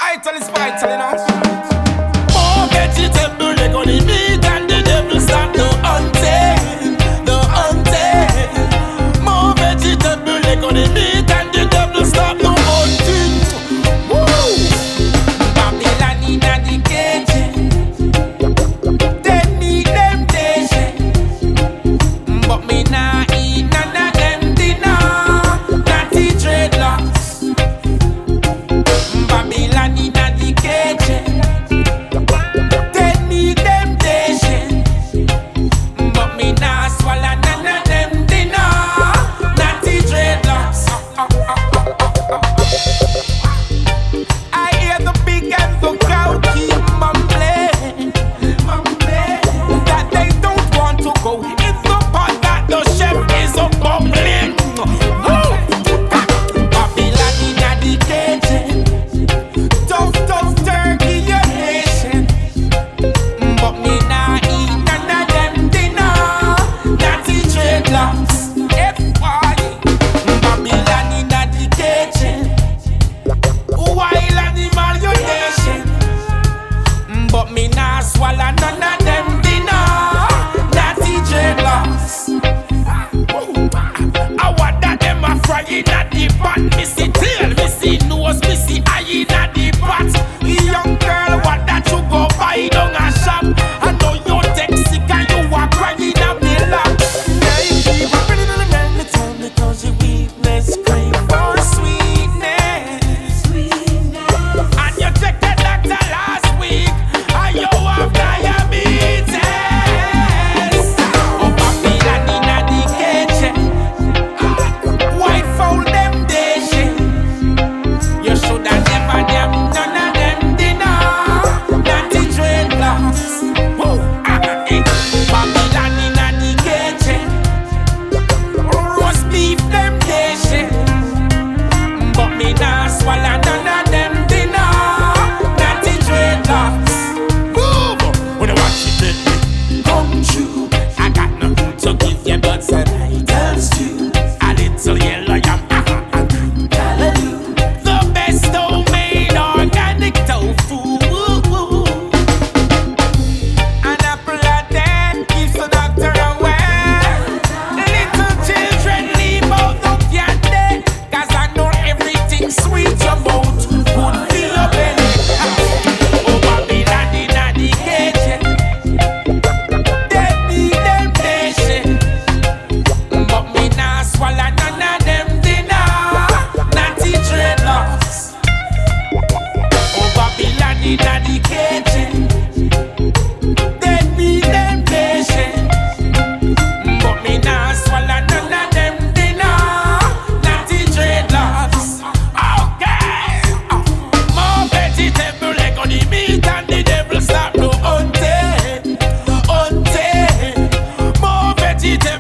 vital, you know. More vegetable, they gonna meat and the devil stop the hunting, the hunting. More vegetable, they gonna meat and the devil stop the hunting. Woo! Babylon inna the cage, they need them days, but me nah eat none of them dinner, not the dreadlocks. Babylon inna the cage, they need them days, but me nah swallow none of them dinner, not the dreadlocks. I hear the big and the cow keep mumbling, that they don't want to go in the pot that the chef is a bubbling. Woo! Babylon inna the cage, tough turkey your nation, but me nah eat none of them dinner, not the dreadlocks. Babylon inna the cage, wild animal your nation, but me nah swallow none of them dinner, not the dreadlocks. I want that them a frying at the pot, me see tail, me see nose, me see eye inna the pot. Young girl, what that you go buy down a shop? I know you take sick and you are crying at me lap. Now you keep running around the town because your weakness crave for sweetness. And you check the doctor last week and you have diabetes. Oh, Babylon inna the cage, white fowl them daisy. You shoulda never them none of them dinner, not the dreadlocks. Woo! Babylon inna the cage, roast beef them daisy, but me nah swallow none of them dinner, not the dreadlocks. Move! When I watch it come true, I got nothing to give you but some vitals too. A little yellow yam and green callaloo, the best homemade organic tofu. An apple a day keeps the doctor away. Little children leave out the candy, 'cause I know everything sweet about good for your belly. Oh, Babylon inna the cage, they need them patient, but me nah swallow none of them dinner, not the dreadlocks. Oh, Babylon inna the cage, they need them patient, but me nah swallow none of them dinner, not the dreadlocks. Okay, more vegetable leg on the meat and the devil stop the hunting, hunting. More vegetable